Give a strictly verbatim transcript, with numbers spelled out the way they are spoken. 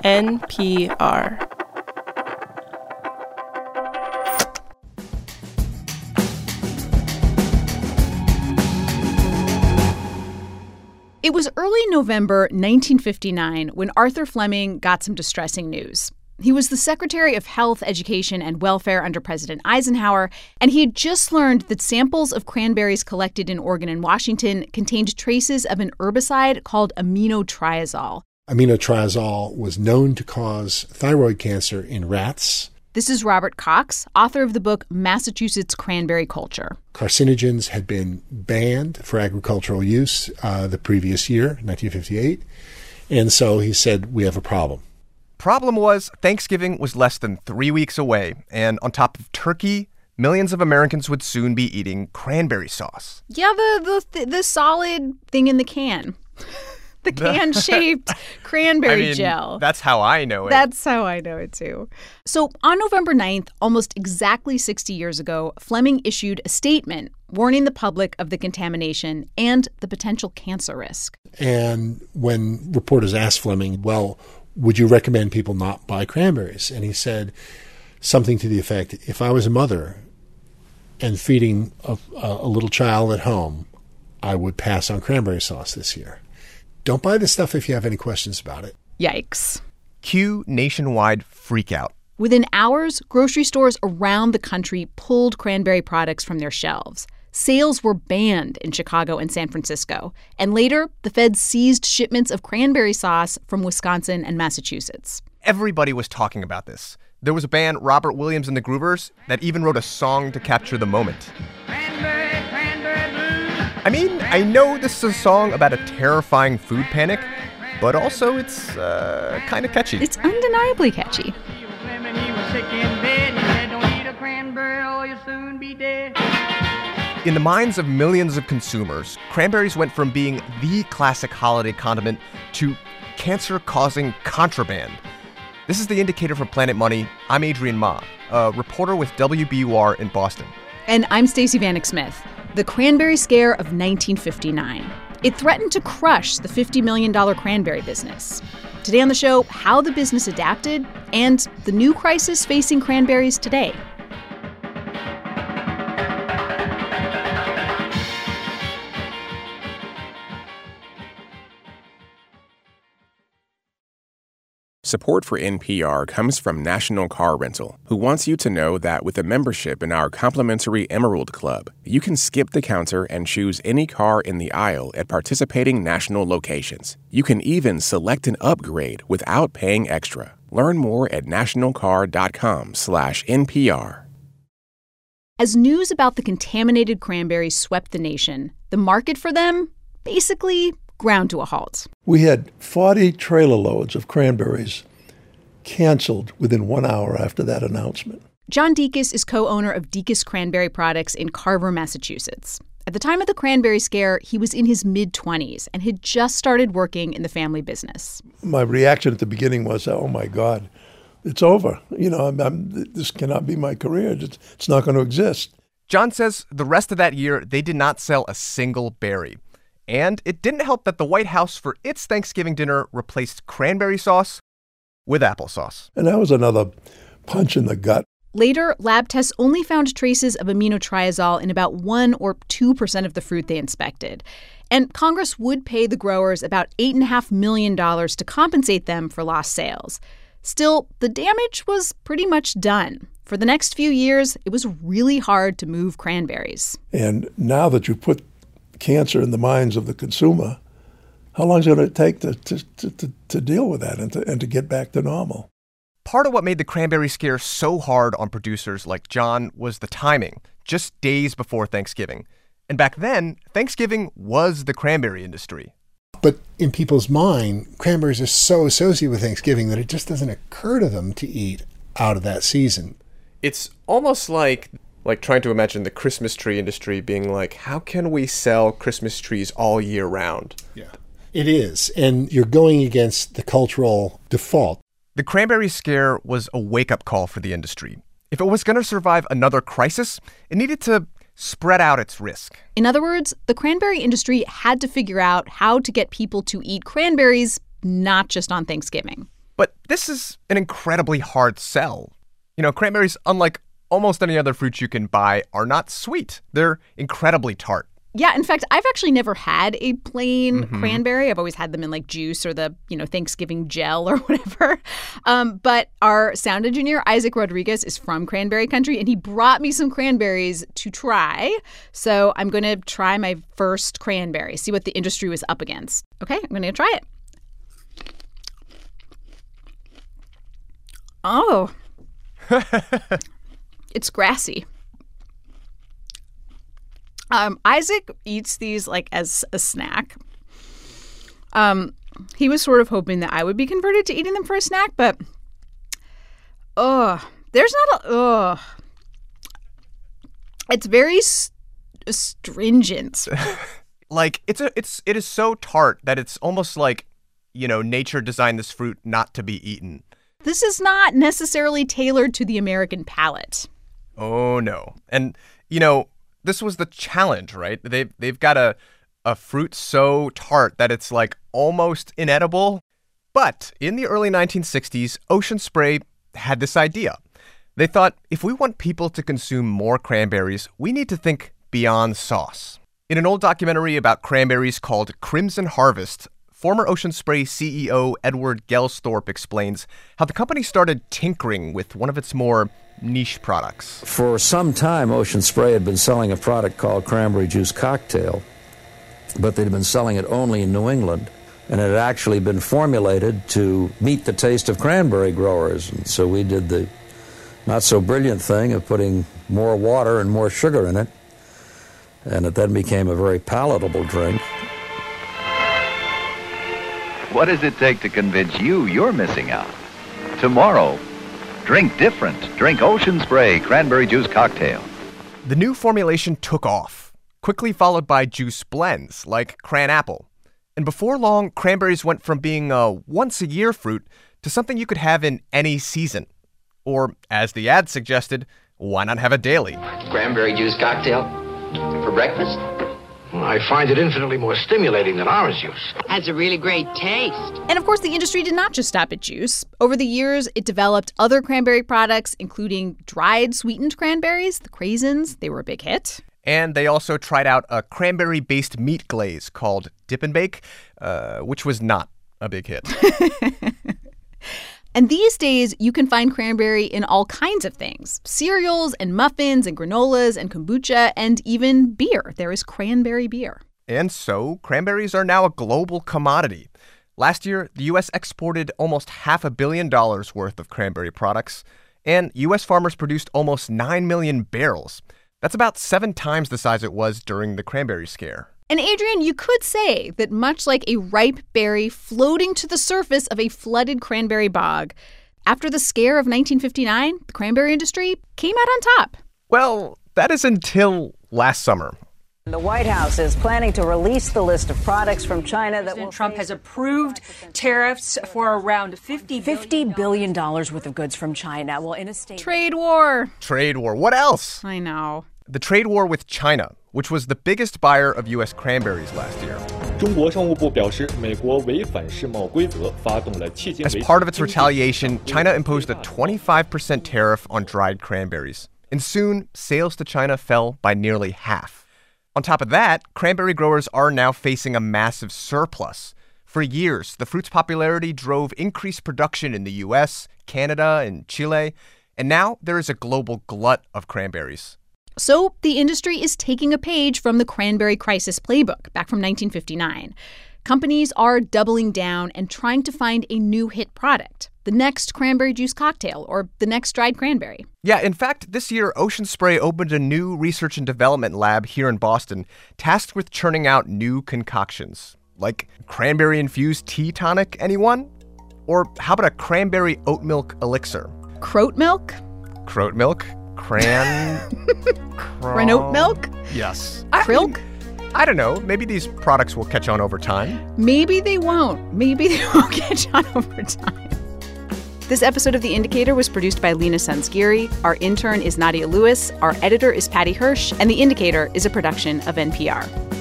N P R. It was early November nineteen fifty-nine when Arthur Fleming got some distressing news. He was the Secretary of Health, Education, and Welfare under President Eisenhower, and he had just learned that samples of cranberries collected in Oregon and Washington contained traces of an herbicide called aminotriazole. Aminotriazole was known to cause thyroid cancer in rats. This is Robert Cox, author of the book Massachusetts Cranberry Culture. Carcinogens had been banned for agricultural use uh, the previous year, nineteen fifty-eight. And so he said, we have a problem. Problem was, Thanksgiving was less than three weeks away. And on top of turkey, millions of Americans would soon be eating cranberry sauce. Yeah, the the, the solid thing in the can. The can-shaped cranberry I mean, gel. That's how I know it. That's how I know it, too. So on November ninth, almost exactly sixty years ago, Fleming issued a statement warning the public of the contamination and the potential cancer risk. And when reporters asked Fleming, well, would you recommend people not buy cranberries? And he said something to the effect, if I was a mother and feeding a, a little child at home, I would pass on cranberry sauce this year. Don't buy this stuff if you have any questions about it. Yikes. Cue nationwide freakout. Within hours, grocery stores around the country pulled cranberry products from their shelves. Sales were banned in Chicago and San Francisco. And later, the feds seized shipments of cranberry sauce from Wisconsin and Massachusetts. Everybody was talking about this. There was a band, Robert Williams and the Groovers, that even wrote a song to capture the moment. Cranberry, cranberry blues. I mean, I know this is a song about a terrifying food panic, but also it's uh, kind of catchy. It's undeniably catchy. In the minds of millions of consumers, cranberries went from being the classic holiday condiment to cancer-causing contraband. This is The Indicator for Planet Money. I'm Adrian Ma, a reporter with W B U R in Boston. And I'm Stacey Vanek Smith. The cranberry scare of nineteen fifty-nine. It threatened to crush the fifty million dollars cranberry business. Today on the show, how the business adapted and the new crisis facing cranberries today. Support for N P R comes from National Car Rental, who wants you to know that with a membership in our complimentary Emerald Club, you can skip the counter and choose any car in the aisle at participating national locations. You can even select an upgrade without paying extra. Learn more at nationalcar.com slash NPR. As news about the contaminated cranberries swept the nation, the market for them basically ground to a halt. We had forty trailer loads of cranberries canceled within one hour after that announcement. John Dekas is co-owner of Dekas Cranberry Products in Carver, Massachusetts. At the time of the cranberry scare, he was in his mid-twenties and had just started working in the family business. My reaction at the beginning was, oh, my God, it's over. You know, I'm, I'm, this cannot be my career. It's, it's not going to exist. John says the rest of that year, they did not sell a single berry. And it didn't help that the White House, for its Thanksgiving dinner, replaced cranberry sauce with applesauce. And that was another punch in the gut. Later, lab tests only found traces of aminotriazole in about one or two percent of the fruit they inspected. And Congress would pay the growers about eight point five million dollars to compensate them for lost sales. Still, the damage was pretty much done. For the next few years, it was really hard to move cranberries. And now that you put cancer in the minds of the consumer, how long is it going to take to, to, to, to deal with that and to, and to get back to normal? Part of what made the cranberry scare so hard on producers like John was the timing, just days before Thanksgiving. And back then, Thanksgiving was the cranberry industry. But in people's mind, cranberries are so associated with Thanksgiving that it just doesn't occur to them to eat out of that season. It's almost like like trying to imagine the Christmas tree industry being like, how can we sell Christmas trees all year round? Yeah, it is. And you're going against the cultural default. The cranberry scare was a wake-up call for the industry. If it was going to survive another crisis, it needed to spread out its risk. In other words, the cranberry industry had to figure out how to get people to eat cranberries, not just on Thanksgiving. But this is an incredibly hard sell. You know, cranberries, unlike almost any other fruit you can buy, are not sweet. They're incredibly tart. Yeah, in fact, I've actually never had a plain Mm-hmm. cranberry. I've always had them in like juice or the, you know, Thanksgiving gel or whatever. Um, but our sound engineer, Isaac Rodriguez, is from cranberry country, and he brought me some cranberries to try. So I'm going to try my first cranberry, see what the industry was up against. Okay, I'm going to try it. Oh. It's grassy. Um, Isaac eats these like as a snack. Um, he was sort of hoping that I would be converted to eating them for a snack, but oh, there's not a oh. It's very st- stringent. Like it's a it's it is so tart that it's almost like, you know, nature designed this fruit not to be eaten. This is not necessarily tailored to the American palate. Oh no. And you know, this was the challenge, right? They've, they've got a, a fruit so tart that it's like almost inedible. But in the early nineteen sixties, Ocean Spray had this idea. They thought, if we want people to consume more cranberries, we need to think beyond sauce. In an old documentary about cranberries called Crimson Harvest, former Ocean Spray C E O Edward Gelsthorpe explains how the company started tinkering with one of its more niche products. For some time, Ocean Spray had been selling a product called Cranberry Juice Cocktail, but they'd been selling it only in New England, and it had actually been formulated to meet the taste of cranberry growers. And so we did the not-so-brilliant thing of putting more water and more sugar in it, and it then became a very palatable drink. What does it take to convince you you're missing out? Tomorrow, drink different. Drink Ocean Spray Cranberry Juice Cocktail. The new formulation took off, quickly followed by juice blends like Cran Apple. And before long, cranberries went from being a once-a-year fruit to something you could have in any season. Or, as the ad suggested, why not have a daily? Cranberry juice cocktail for breakfast? I find it infinitely more stimulating than orange juice. Has a really great taste. And of course, the industry did not just stop at juice. Over the years, it developed other cranberry products, including dried sweetened cranberries, the craisins. They were a big hit. And they also tried out a cranberry-based meat glaze called Dip and Bake, uh, which was not a big hit. And these days, you can find cranberry in all kinds of things. Cereals and muffins and granolas and kombucha and even beer. There is cranberry beer. And so, cranberries are now a global commodity. Last year, the U S exported almost half a billion dollars worth of cranberry products, and U S farmers produced almost nine million barrels. That's about seven times the size it was during the cranberry scare. And Adrian, you could say that much like a ripe berry floating to the surface of a flooded cranberry bog, after the scare of nineteen fifty-nine, the cranberry industry came out on top. Well, that is until last summer. The White House is planning to release the list of products from China that will Trump has approved tariffs for around fifty billion dollars worth of goods from China. Well, in a state Trade war. Trade war. What else? I know. The trade war with China, which was the biggest buyer of U S cranberries last year. As part of its retaliation, China imposed a twenty-five percent tariff on dried cranberries. And soon, sales to China fell by nearly half. On top of that, cranberry growers are now facing a massive surplus. For years, the fruit's popularity drove increased production in the U S, Canada, and Chile. And now there is a global glut of cranberries. So the industry is taking a page from the cranberry crisis playbook back from nineteen fifty-nine. Companies are doubling down and trying to find a new hit product, the next cranberry juice cocktail or the next dried cranberry. Yeah, in fact, this year, Ocean Spray opened a new research and development lab here in Boston, tasked with churning out new concoctions. Like cranberry-infused tea tonic, anyone? Or how about a cranberry oat milk elixir? Croat milk? Croat milk? Cran... Cran oat milk? Yes. Krilk? I don't know. Maybe these products will catch on over time. Maybe they won't. Maybe they won't catch on over time. This episode of The Indicator was produced by Lena Sansgiri. Our intern is Nadia Lewis. Our editor is Patty Hirsch. And The Indicator is a production of N P R.